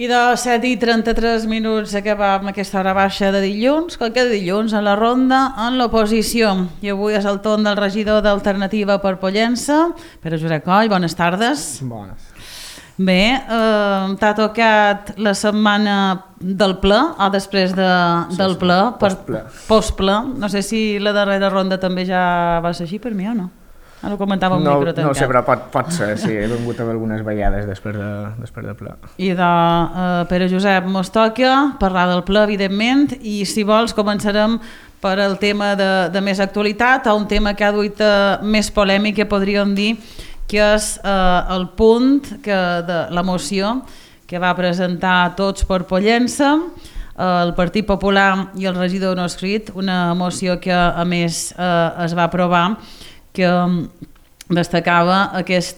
I de 7:33 acabam aquesta hora baixa de dilluns, qualque dilluns en la ronda en l'oposició. I avui és el torn del regidor d'Alternativa per Pollença, Pere Josep Coll, bones tardes. Bones. Bé, t'ha tocat la setmana del ple o després del ple? Postple. No sé si la darrera ronda també ja va ser així per mi o no? Ara ho comentava un micro tancat. No ho sé, però pot ser, sí, he vingut amb algunes vegades després de ple. I de Pere Josep mos toca parlar del ple, evidentment, i si vols començarem per el tema de més actualitat, o un tema que ha duit més polèmica, podríem dir, que és el punt de la moció que va presentar Tots per Pollença, el Partit Popular i el regidor no escrit, una moció que a més es va aprovar, que destacava aquest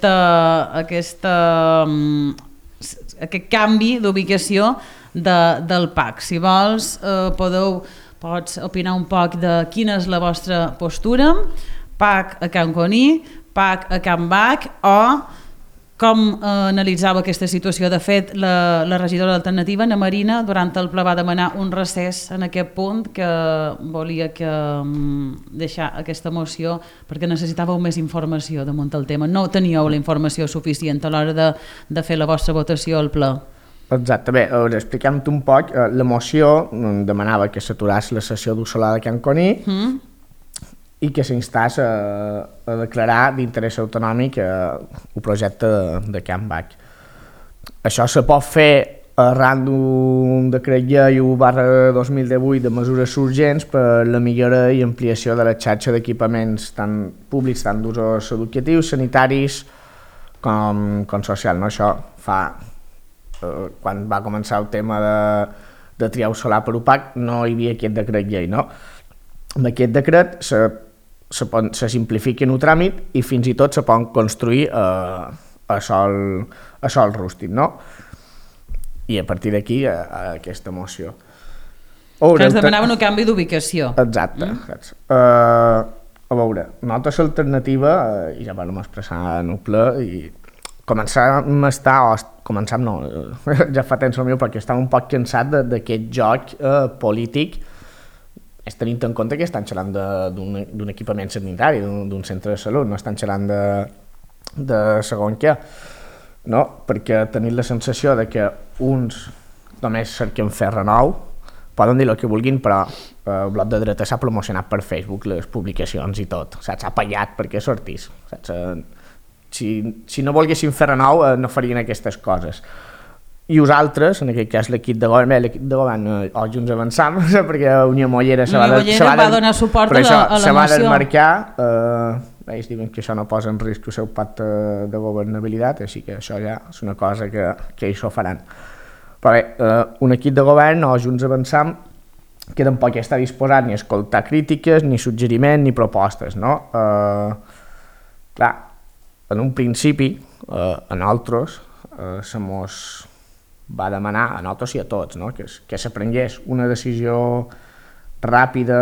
canvi d'ubicació del PAC. Si vols, pots opinar un poc de quina és la vostra postura, PAC a Can Coní, PAC a Can Bac, o com analitzava aquesta situació. De fet, la regidora d'Alternativa, Ana Marina, durant el ple va demanar un recés en aquest punt, que volia deixar aquesta moció perquè necessitàveu més informació damunt el tema. No teníeu la informació suficient a l'hora de fer la vostra votació al ple. Exacte, bé, explicant-te un poc, la moció demanava que s'aturés la sessió d'ús solar de Can Coní i que s'instàs a declarar d'interès autonòmic el projecte de Can Bac. Això se pot fer arran d'un decret llei 1/2018 de mesures urgents per la millora i ampliació de la xarxa d'equipaments tant públics, tant d'usos educatius, sanitaris com social. No? Això fa, quan va començar el tema de triar solar per UPAC, no hi havia aquest decret llei. No? Amb aquest decret se simplifiquen el tràmit i fins i tot se poden construir a sòl rústic, no? I a partir d'aquí aquesta moció. Que ens demanaven un canvi d'ubicació. Exacte. A veure, nosaltres l'alternativa, i ja vam expressar en el ple, i ja fa temps el meu, perquè estava un poc cansat d'aquest joc polític, és tenint en compte que estan xerrant d'un equipament sanitari, d'un centre de salut, no estan xerrant de segon què, no? Perquè tenim la sensació de que uns només cerquen fer renou, poden dir el que vulguin, però el bloc de dreta s'ha promocionat per Facebook, les publicacions i tot, saps? Ha pagat perquè sortís, saps? Si no volguessin fer renou no farien aquestes coses. I els altres, en aquest cas l'equip de govern o Junts Avançam, perquè Unió Mollera va donar suport a la moció. Se va desmarcar, ells diuen que això no posa en risc el seu pacte de governabilitat, així que això ja és una cosa que ells ho faran. Però bé, un equip de govern o Junts Avançam que tampoc està disposat ni a escoltar crítiques, ni suggeriments, ni propostes, no? Clar, en un principi, a nosaltres, se mos va demanar a nosaltres i a tots, no? que s'aprengués una decisió ràpida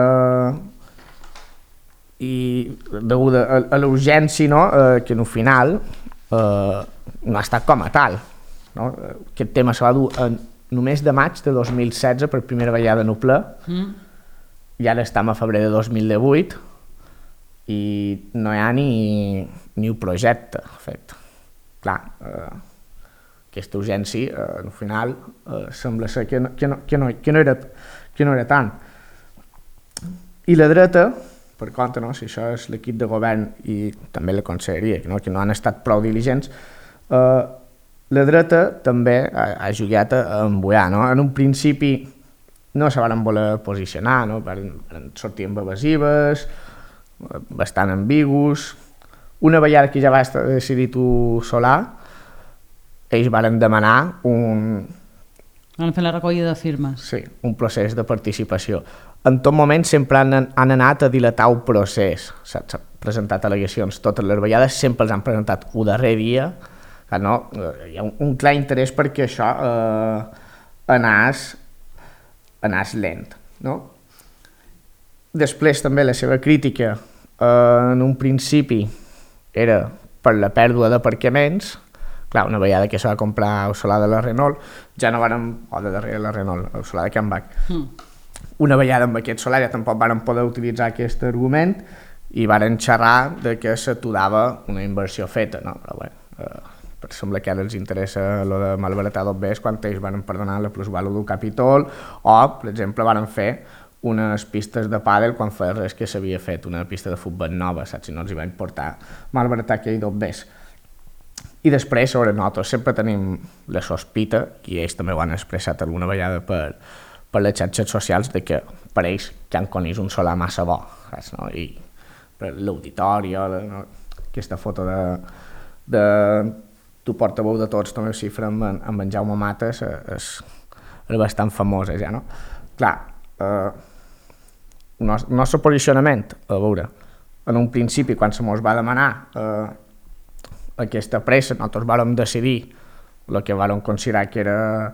i deguda a la urgència, no? Que al final no ha estat com a tal. No? Aquest tema se va dur només de maig de 2016 per primera vegada en el ple, i ara estem a febrer de 2018 i no hi ha ni un projecte fet. Clar, aquesta urgència, al final, sembla ser que no era tant. I la dreta, per contra, no? Si això és l'equip de govern i també la conselleria, que no han estat prou diligents, la dreta també ha jugat a embullar. No? En un principi no se van voler posicionar, no? Van sortir amb evasives, bastant ambigus. Una vegada que ja va estar decidit el solar, ells van demanar van fer la recollida de firmes. Sí, un procés de participació. En tot moment sempre han anat a dilatar el procés. S'han presentat al·legacions totes les vegades, sempre els han presentat el darrer dia. No? Hi ha un clar interès perquè això anés lent. No? Després també la seva crítica en un principi era per la pèrdua d'aparcaments, Clar, una vegada que se va comprar el solar de la Renault, ja no vàrem, o de darrere la Renault, el solar de Can Bac, una vegada amb aquest solar ja tampoc vàrem poder utilitzar aquest argument i varen xerrar de que s'aturava una inversió feta, no? Però bé, perquè sembla que ara els interessa lo de malbaratar dos bés quan ells van perdonar la plusvàlua del Capitol o, per exemple, van fer unes pistes de pàdel quan feia res que s'havia fet, una pista de futbol nova, saps? Si no els hi va importar malbaratar aquell dos bés. I després, sobre nosaltres, sempre tenim la sospita, i ells també ho han expressat alguna vegada per les xarxes socials, de que per ells Can Coni és un solar massa bo, saps? No? I per l'auditori, no? Aquesta foto de tu portaveu de tots, també xifra amb en Jaume Mates, és bastant famosa ja, no? Clar, el nostre posicionament, a veure, en un principi, quan se mos va demanar aquesta pressa, nosaltres vàrem decidir el que vàrem considerar que era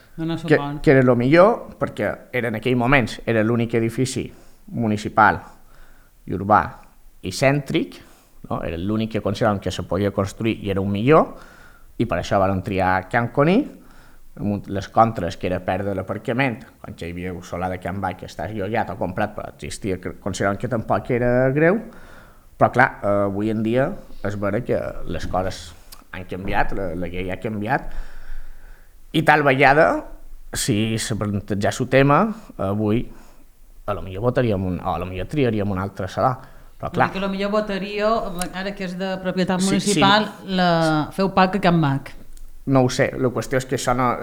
el millor, perquè era en aquell moments era l'únic edifici municipal i urbà i cèntric, no? Era l'únic que consideràvem que se podia construir i era un millor, i per això vàrem triar Can Coni. Les contres, que era perdre l'aparcament, quan ja hi havia un solar de Can Bac que està llogat o comprat, però existia, consideràvem que tampoc era greu, però clar, avui en dia és vera que les coses han canviat, la llei ha canviat, i tal vegada, si se plantejés el tema, avui potser votaríem o potser triaríem un altre solar, però clar... Perquè potser votaríeu, ara que és de propietat municipal, feu PAC a Can Bac. No ho sé, la qüestió és que això no,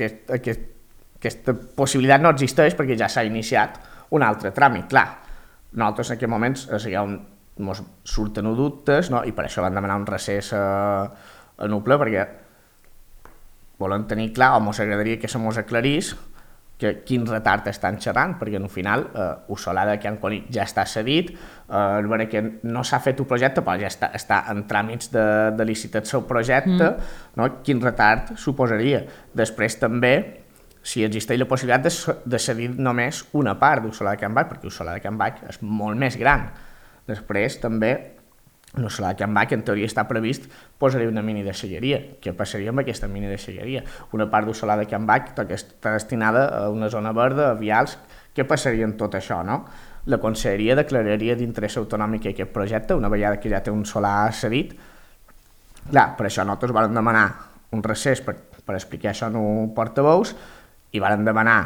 aquesta possibilitat no existeix perquè ja s'ha iniciat un altre tràmit. Clar, nosaltres en aquest moment ens surten dubtes, no? I per això van demanar un recés a Nuple, perquè volen tenir clar, o ens agradaria que se mos aclarís quin retard estan xerrant, perquè al final el solar de Can Coni ja està cedit, és vera que no s'ha fet un projecte, però ja està en tràmits de licitació el projecte, no? Quin retard suposaria. Després també, si existeix la possibilitat de cedir només una part del solar de Can Bac, perquè el solar de Can Bac és molt més gran. Després també el solar de Can Bac, en teoria està previst, posaria una mini deixalleria. Què passaria amb aquesta mini deixalleria? Una part del solar de Can Bac està destinada a una zona verda, a vials. Què passaria amb tot això, no? La Conselleria declararia d'interès autonòmic aquest projecte, una vegada que ja té un solar cedit. Clar, per això nosaltres vam demanar un recés per explicar això en un portaveus i vam demanar...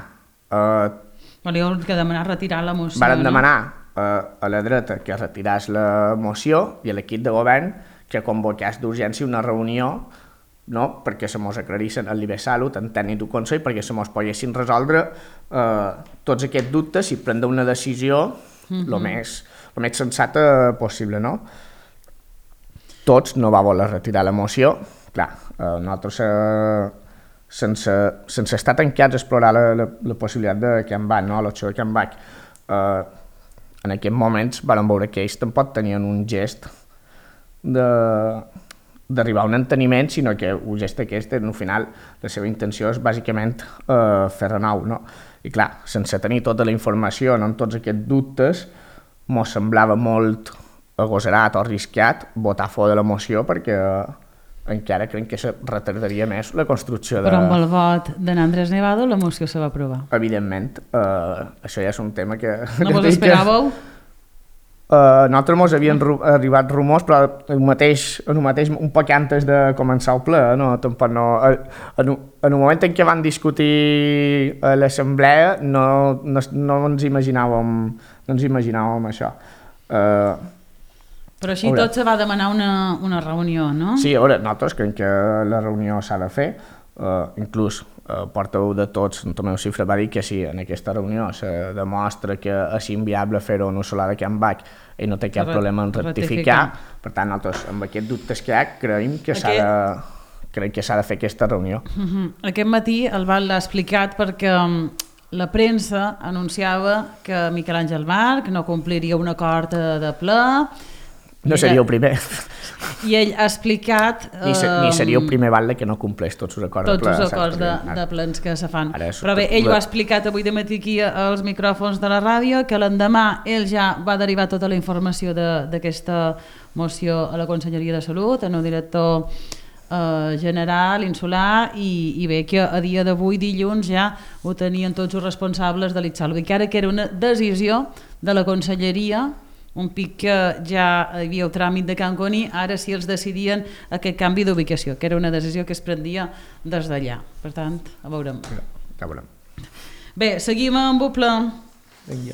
Volíeu que demanar retirar la moció, no? Vam demanar a la dreta que retiràs la moció i a l'equip de govern que convocàs d'urgència una reunió, no? Perquè se mos aclarissin el nivell de salut, en tècnic del Consell, perquè se mos poguessin resoldre tots aquests dubtes i prendre una decisió el més sensata possible, no? Tots no va voler retirar la moció. Clar, nosaltres sense estar tancats a explorar la possibilitat de Can Bac, no? L'opció de Can Bac, en aquests moments vam veure que ells tampoc tenien un gest d'arribar a un enteniment, sinó que el gest aquest, al final, la seva intenció és bàsicament fer renou, no? I clar, sense tenir tota la informació, no, en tots aquests dubtes, mos semblava molt agosarat o arriscat votar a favor de la moció perquè encara crec que se retardaria més la construcció de... Però amb el vot d'Andrés Nevado la moció se va aprovar. Evidentment, això ja és un tema que... No vos esperàveu? Nosaltres mos havien arribat rumors, però un poc antes de començar el ple, no? Tampoc no... En el moment en què van discutir a l'assemblea no ens imaginàvem això. Però així tot se va demanar una reunió, no? Sí, a veure, nosaltres creiem que la reunió s'ha de fer, inclús el portaveu de tots, en Tomeu Cifra, va dir que si en aquesta reunió se demostra que és inviable fer-ho en un solar de Can Bac i no té cap problema en rectificar. Per tant, nosaltres, amb aquests dubtes que hi ha, creiem que s'ha de fer aquesta reunió. Aquest matí el Val l'ha explicat perquè la premsa anunciava que Miquel Àngel March no compliria un acord de ple. No seria el primer. I ell ha explicat... Ni seria el primer Batlle que no compleix tots els acords de ple. Tots els acords de plens que se fan. Però bé, ell ho ha explicat avui de matí aquí als micròfons de la ràdio, que l'endemà ell ja va derivar tota la informació d'aquesta moció a la Conselleria de Salut, en el director general, insular, i bé que a dia d'avui, dilluns, ja ho tenien tots els responsables de l'Itsalvi, que ara que era una decisió de la Conselleria, un pic que ja hi havia el tràmit de Can Coni, ara sí els decidien aquest canvi d'ubicació, que era una decisió que es prendia des d'allà. Per tant, a veurem. Ja veurem. Bé, seguim en bucle. Vinga.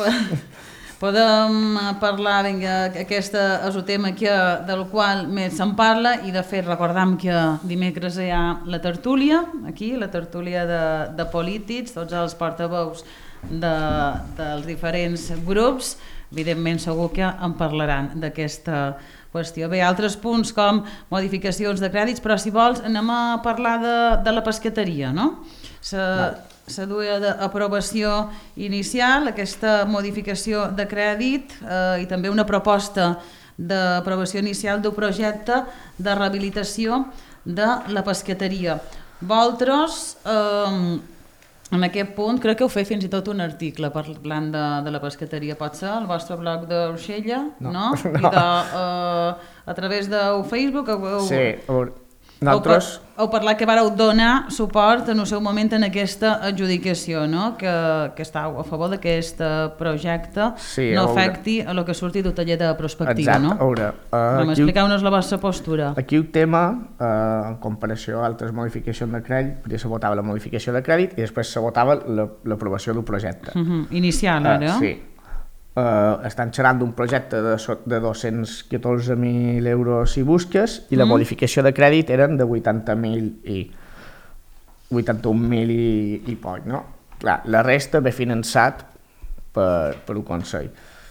Podem parlar, vinga, aquest és el tema del qual més se'n parla, i de fet recordam que dimecres hi ha la tertúlia, aquí, la tertúlia de polítics, tots els portaveus dels diferents grups, evidentment segur que en parlaran d'aquesta qüestió. Bé, altres punts com modificacions de crèdits, però si vols anem a parlar de la pescateria, no? Se duia d'aprovació inicial, aquesta modificació de crèdit i també una proposta d'aprovació inicial d'un projecte de rehabilitació de la pescateria. Vosaltres, en aquest punt, crec que heu fet fins i tot un article parlant de la pescateria, pot ser? Al vostre blog d'Orxella? No? I a través del Facebook? Sí, nosaltres... Heu parlat que vareu donar suport en el seu moment en aquesta adjudicació, no? Que estàu a favor d'aquest projecte, no afecti a lo que surti del taller de prospectiva, no? Exacte. Expliqueu-nos la vostra postura. Aquí el tema, en comparació a altres modificacions de crèdit, primer se votava la modificació de crèdit i després se votava l'aprovació del projecte. Inicial, ara? Sí. Estan xerrant d'un projecte de 214.000 euros si busques, i la modificació de crèdit eren de 81.000 i poc, no? Clar, la resta ve finançat per el Consell.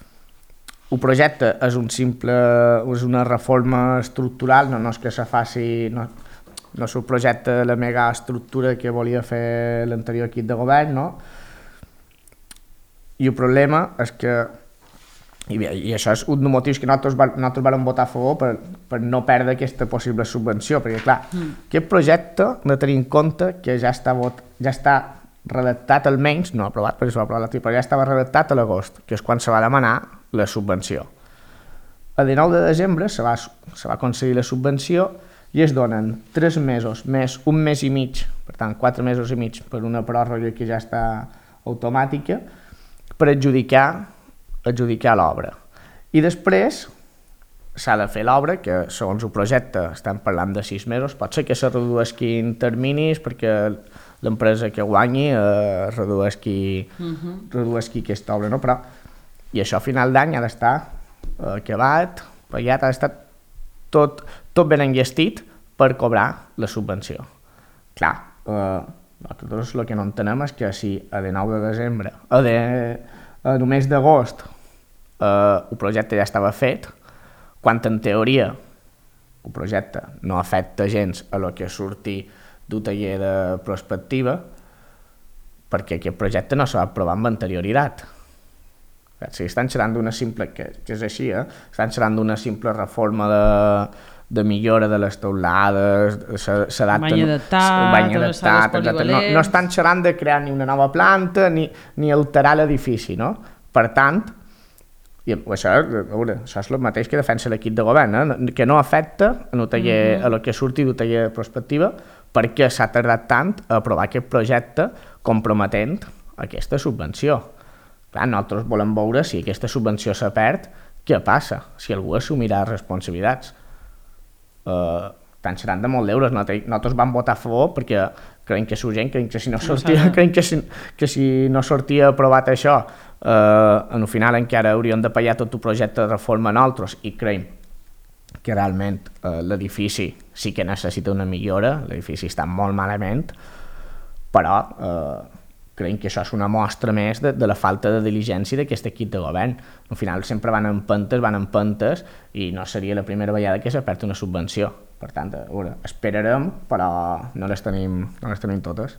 El projecte és una reforma estructural, no és que se faci, no és el projecte de la mega estructura que volia fer l'anterior equip de govern, no? I el problema és que, i això és un dels motius que nosaltres vam votar a favor per no perdre aquesta possible subvenció, perquè clar, aquest projecte hem de tenir en compte que ja està redactat almenys, no aprovat perquè s'ho va aprovar però ja estava redactat a l'agost, que és quan se va demanar la subvenció. El 19 de desembre se va concedir la subvenció i es donen 3 mesos més un mes i mig, per tant 4 mesos i mig per una pròrroga que ja està automàtica, per adjudicar l'obra. I després s'ha de fer l'obra, que segons el projecte estem parlant de 6 mesos, pot ser que se redueixin terminis perquè l'empresa que guanyi redueixi aquesta obra, no? Però, i això a final d'any ha d'estar acabat, pagat, ha d'estar tot ben enllestit per cobrar la subvenció. Clar, nosaltres el que no entenem és que si a 19 de desembre, el mes d'agost, el projecte ja estava fet, quan en teoria el projecte no afecta gens a lo que surti d'un taller de prospectiva, perquè aquest projecte no s'ha aprovat amb anterioritat. Si estan xerrant d'una simple, que és així, estan xerrant d'una simple reforma de millora de les teulades, bany adaptat, no estan xerrant de crear ni una nova planta ni alterar l'edifici, no? Per tant, i això és el mateix que defensa l'equip de govern, que no afecta a el que surti del taller de prospectiva, perquè s'ha tardat tant a aprovar aquest projecte comprometent aquesta subvenció. Clar, nosaltres volem veure si aquesta subvenció se perd, què passa, si algú assumirà responsabilitats. Estan xerrant de molt d'euros, nosaltres vam votar a favor perquè creiem que és urgent, creiem que si no sortia aprovat això, en el final encara hauríem de pagar tot el projecte de reforma nosaltres, i creiem que realment l'edifici sí que necessita una millora, l'edifici està molt malament, però creiem que això és una mostra més de la falta de diligència d'aquest equip de govern. Al final sempre van en pentes, i no seria la primera vegada que s'ha perd una subvenció. Per tant, esperarem, però no les tenim totes.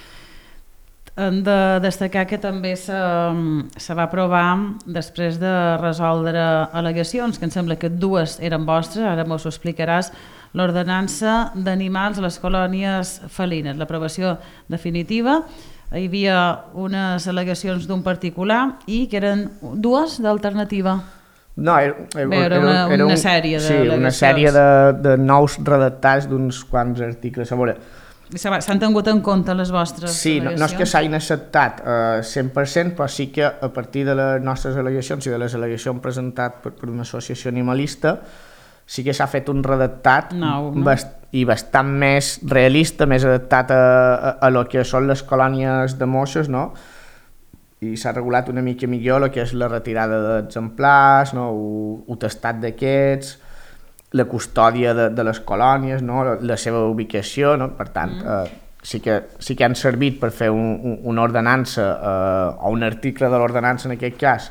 Hem de destacar que també se va aprovar, després de resoldre al·legacions, que em sembla que 2 eren vostres, ara m'ho explicaràs, l'ordenança d'animals a les colònies felines, l'aprovació definitiva. Hi havia unes al·legacions d'un particular i que eren 2 d'alternativa. No, era una sèrie d'al·legacions. Sí, una sèrie de nous redactats d'uns quants articles. A veure, s'han tingut en compte les vostres al·legacions? No és que s'hagin acceptat 100%, però sí que a partir de les nostres al·legacions i de les al·legacions presentades per una associació animalista, sí que s'ha fet un redactat i bastant més realista, més adaptat a lo que són les colònies de moixos, no? I s'ha regulat una mica millor el que és la retirada d'exemplars, no? el tastat d'aquests, la custòdia de les colònies, no? La seva ubicació, no? Per tant, sí que han servit per fer una ordenança o un article de l'ordenança en aquest cas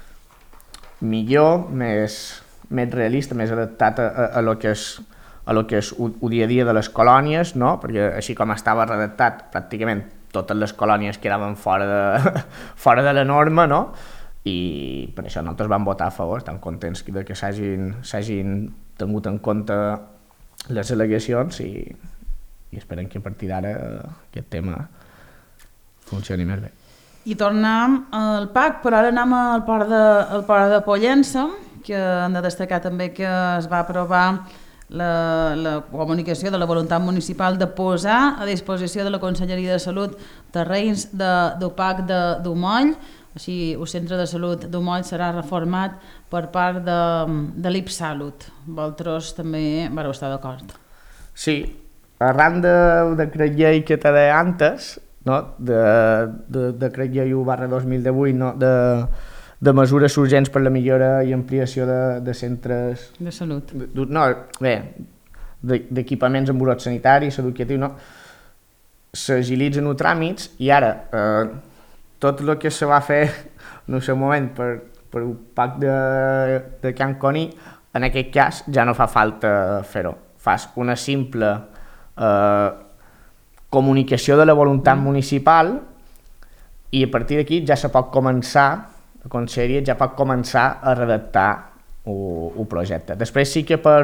millor, més realista, més adaptat a lo que és el dia a dia de les colònies, no? Perquè així com estava redactat pràcticament totes les colònies quedaven fora de la norma, no? I per això nosaltres vam votar a favor, estem contents que s'hagin tingut en compte les al·legacions i esperem que a partir d'ara aquest tema funcioni més bé. I tornem al PAC, però ara anem al port de Pollença, que hem de destacar també que es va aprovar la comunicació de la voluntat municipal de posar a disposició de la Conselleria de Salut terrenys d'UPAC d'Umoll. Així, el centre de salut d'Umoll serà reformat per part de l'IPSalut. Vosaltres també vareu estar d'acord? Sí, arran del decret llei que t'he dit antes, no? de decret llei 1/2018, no? de mesures urgents per la millora i ampliació de centres de salut. D'equipaments en burot sanitari, educatiu, no? S'agilitzen els tràmits i ara tot el que se va fer en el seu moment per el PAC de Can Coni, en aquest cas ja no fa falta fer-ho. Fas una simple comunicació de la voluntat municipal i a partir d'aquí ja se pot començar, la conselleria ja pot començar a redactar el projecte. Després sí que per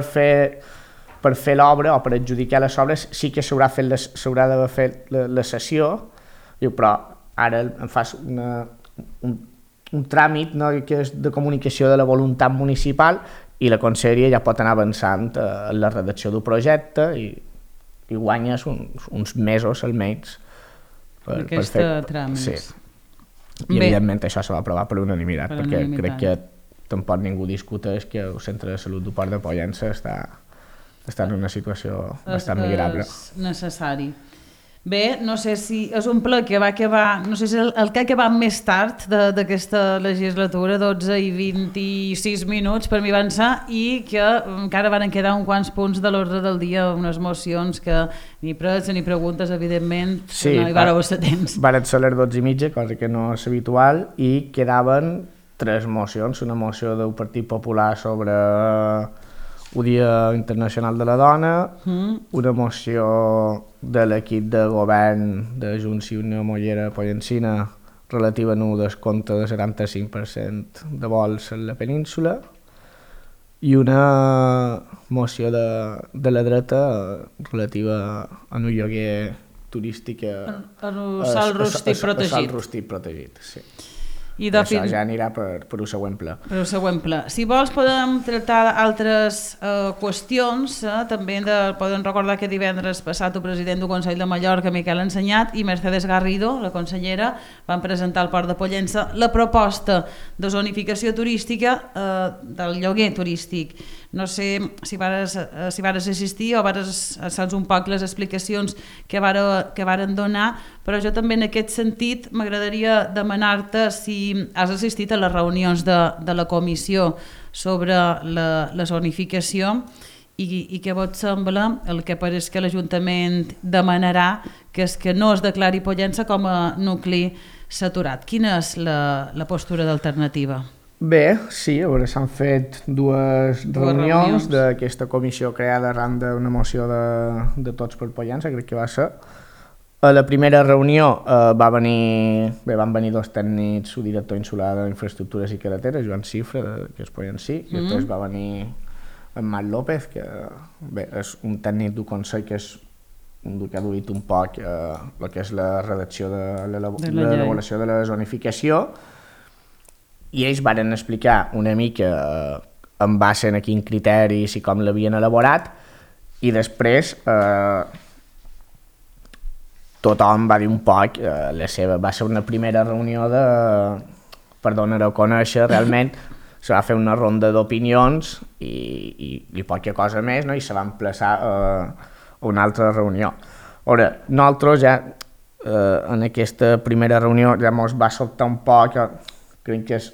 fer l'obra o per adjudicar les obres sí que s'haurà d'haver fet la cessió, però ara em fas un tràmit, no, que és de comunicació de la voluntat municipal i la conselleria ja pot anar avançant en la redacció del projecte i guanyes uns mesos almenys per fer tràmits. Sí. I evidentment això se va aprovar per unanimitat, perquè crec que tampoc ningú discuteix que el centre de salut del Port de Pollença està en una situació bastant millorable. És necessari. Bé, no sé si és un ple que va acabar, no sé si el que ha acabat més tard d'aquesta legislatura, 12 i 26 minuts per mi avançar, i que encara van quedar uns quants punts de l'ordre del dia, unes mocions que ni prets ni preguntes, evidentment, no hi vareu estar temps. Van ser les 12:30, cosa que no és habitual, i quedaven 3 mocions, una moció del Partit Popular sobre el Dia Internacional de la Dona, una moció de l'equip de govern de Junts i Unió Mollera Pollencina relativa a un descompte del 75% de vols a la península i una moció de la dreta relativa a un lloguer turístic a sòl rústic protegit, sí. I això ja anirà per el següent ple. Si vols podem tractar altres qüestions, també podem recordar que divendres passat el president del Consell de Mallorca, Miquel Ensenyat, i Mercedes Garrido, la consellera, van presentar al Port de Pollença la proposta de zonificació turística del lloguer turístic. No sé si vares assistir o saps un poc les explicacions que varen donar, però jo també en aquest sentit m'agradaria demanar-te si has assistit a les reunions de la comissió sobre la zonificació i què vos sembla el que pareix que l'Ajuntament demanarà, que és que no es declari Pollença com a nucli saturat. Quina és la postura d'alternativa? Bé, sí, s'han fet dues reunions d'aquesta comissió creada arran d'una moció de Tots per Pollença, crec que va ser. A la primera reunió van venir 2 tècnics, el director insular d'Infraestructures i Carreteres, Joan Cifra, que és pollencí, i després va venir en Marc López, que és un tècnic del Consell que és el que ha duit un poc el que és la redacció de l'elaboració de la zonificació, i ells varen explicar una mica en base a quins criteris i com l'havien elaborat, i després tothom va dir un poc la seva. Va ser una primera reunió per donar a conèixer realment, se va fer una ronda d'opinions i poca cosa més, no? I se va emplaçar a una altra reunió. Ara, nosaltres ja en aquesta primera reunió ja ens va sobtar un poc, crec que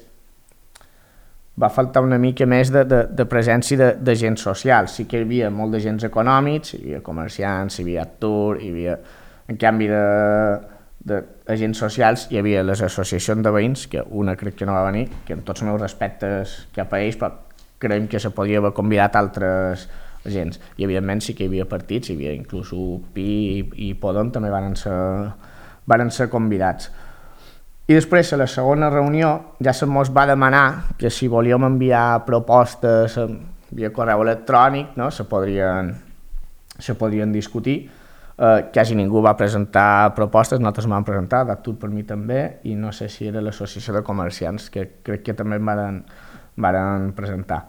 va faltar una mica més de presència d'agents socials. Sí que hi havia molt d'agents econòmics, hi havia comerciants, hi havia actors, hi havia, en canvi d'agents socials, hi havia les associacions de veïns, que una crec que no va venir, que amb tots els meus respectes cap a ells, però creiem que se podia haver convidat altres agents. I evidentment sí que hi havia partits, hi havia inclús PI i Podem, també van ser convidats. I després, a la segona reunió, ja se mos va demanar que si volíem enviar propostes via correu electrònic, no? se podrien discutir. Quasi ningú va presentar propostes, nosaltres vam presentar, d'Actur per mi també, i no sé si era l'associació de comerciants, que crec que també varen presentar.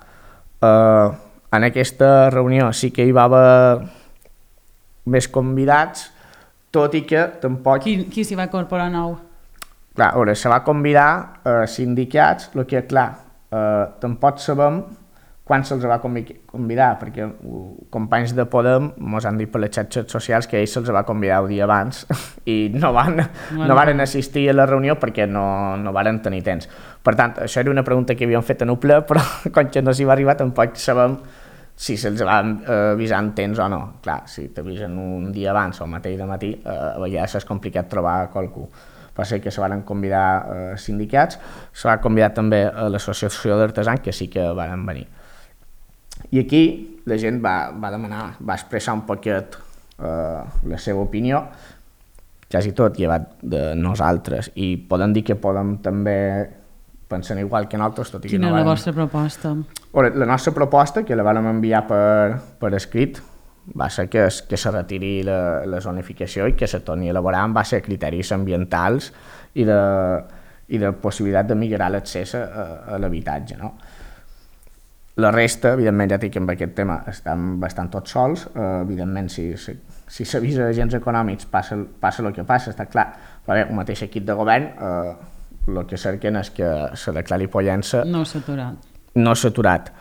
En aquesta reunió sí que hi va haver més convidats, tot i que tampoc... Qui s'hi va incorporar nou? Clar, ara, se va convidar sindicats, el que, clar, tampoc sabem quan se'ls va convidar, perquè companys de Podem ens han dit per les xarxes socials que ells se'ls va convidar el dia abans i no van assistir a la reunió perquè no van tenir temps. Per tant, això era una pregunta que havíem fet en un ple, però com que no s'hi va arribar tampoc sabem si se'ls va avisar en temps o no. Clar, si t'avisen un dia abans o el mateix de matí, a vegades és complicat trobar qualcú. Va ser que se van convidar sindicats, se va convidar també a l'associació d'artesans, que sí que van venir. I aquí la gent va expressar un poquet la seva opinió, quasi tot llevat de nosaltres, i podem dir que Podem també pensen igual que nosaltres, tot i que Quina és la vostra proposta? La nostra proposta, que la vam enviar per escrit, va ser que se retiri la zonificació i que se torni a elaborar en base a criteris ambientals i de possibilitat de millorar l'accés a l'habitatge, no? La resta, evidentment, ja dic que amb aquest tema estan bastant tots sols, evidentment si s'avisa agents econòmics passa el que passa, està clar, però bé, un mateix equip de govern el que cerquen és que se declari Pollença no s'ha aturat.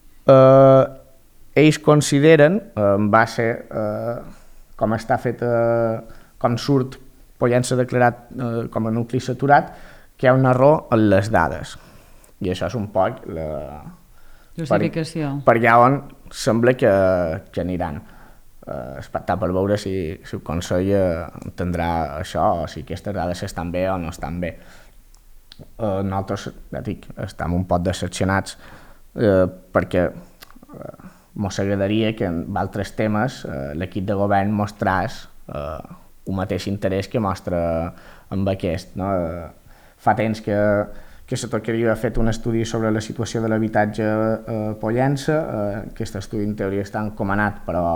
Ells consideren, en base com està fet, com surt Pollença declarat com a nucli saturat, que hi ha un error en les dades. I això és un poc la justificació. Per allà on sembla que aniran. Està per veure si el Consell entendrà això, o si aquestes dades estan bé o no estan bé. Nosaltres, ja dic, estem un poc decepcionats perquè ens agradaria que en altres temes l'equip de govern mostrés un mateix interès que mostra amb aquest. Fa temps que se tocaria haver fet un estudi sobre la situació de l'habitatge a Pollença. Aquest estudi en teoria està encomanat, però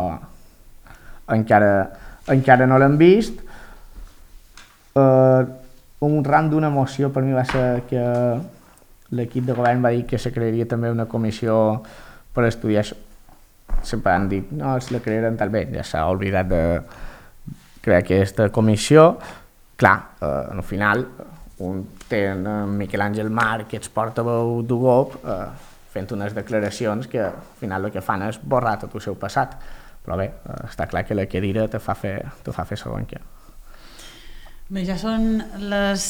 encara no l'hem vist. Un ram d'una moció per mi va ser que l'equip de govern va dir que se crearia també una comissió per estudiar això. Sempre han dit, no, es la crearan tal bé, ja s'ha oblidat de crear aquesta comissió. Clar, al final té en Miquel Àngel Mar, que ets portaveu d'UGOP, fent unes declaracions que al final el que fan és borrar tot el seu passat. Però bé, està clar que la cadira te fa fer segon què. Bé, ja són les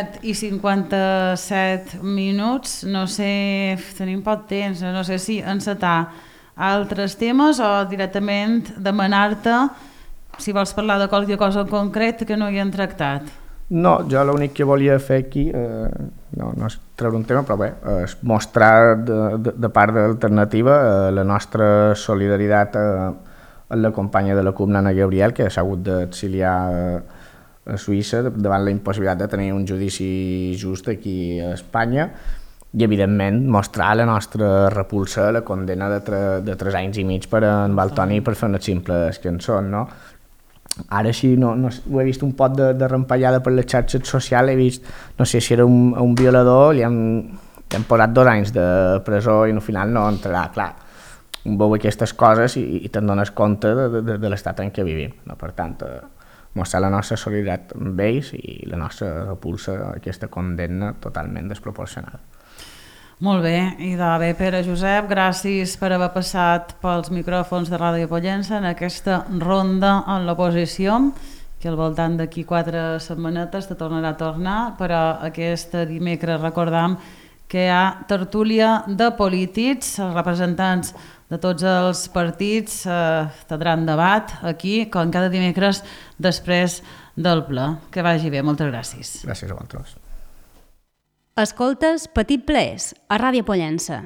7:57 minuts, no sé, tenim poc temps, no sé si encetar altres temes o directament demanar-te si vols parlar de qualque cosa en concret que no hi hem tractat. No, jo l'únic que volia fer aquí, no és treure un tema, però bé, és mostrar de part d'Alternativa la nostra solidaritat a la companya de la CUP, Nana Gabriel, que s'ha hagut d'exiliar a Suïssa davant la impossibilitat de tenir un judici just aquí a Espanya, i evidentment mostrar la nostra repulsa a la condena de 3 anys i mig per en Valtoni per fer unes simples cançons, no? Ara sí, no, ho he vist un pot de rampallada per les xarxes socials, he vist, no sé si era un violador, li han t'hem posat 2 anys de presó i al final no entrarà, clar. Un veu aquestes coses i te'n dones compte de l'estat en què vivim. No? Per tant, mostrar la nostra solidaritat amb ells i la nostra repulsa a aquesta condemna totalment desproporcionada. Molt bé, i bé, Pere Josep, gràcies per haver passat pels micròfons de Ràdio Pollença en aquesta ronda en l'oposició, que al voltant d'aquí 4 setmanetes te tornarà a tornar, però aquest dimecres recordam que hi ha tertúlia de polítics, els representants de tots els partits tindran debat aquí, com cada dimecres després del ple. Que vagi bé, moltes gràcies. Gràcies a vosaltres. Escoltes Petit Plers a Ràdio Pollença.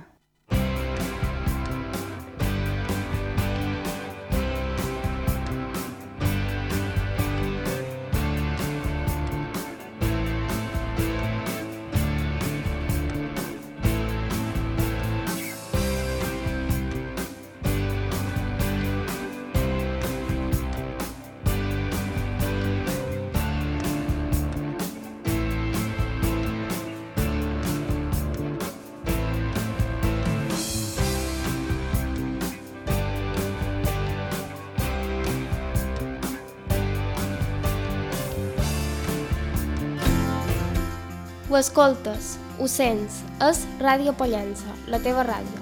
Ho escoltes, ho sents, és Ràdio Pollença, la teva ràdio.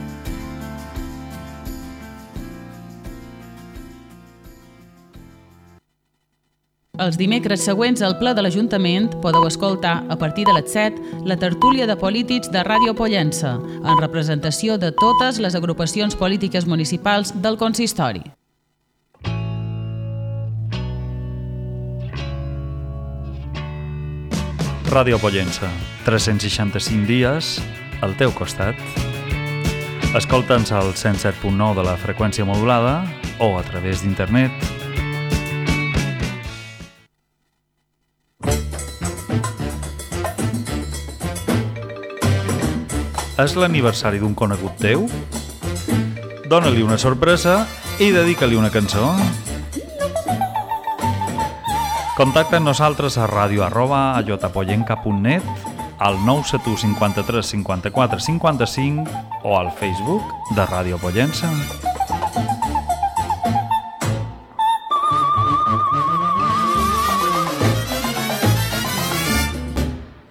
Els dimecres següents al ple de l'Ajuntament podeu escoltar a partir de les 7 la tertúlia de polítics de Ràdio Pollença, en representació de totes les agrupacions polítiques municipals del consistori. Ràdio Pollença, 365 dies al teu costat. Escolta'ns al 107.9 de la freqüència modulada o a través d'internet. És l'aniversari d'un conegut teu? Dóna-li una sorpresa i dedica-li una cançó. Contacta amb nosaltres a radio@allotapollenca.net, al 971 53 54 55 o al Facebook de Ràdio Pollença.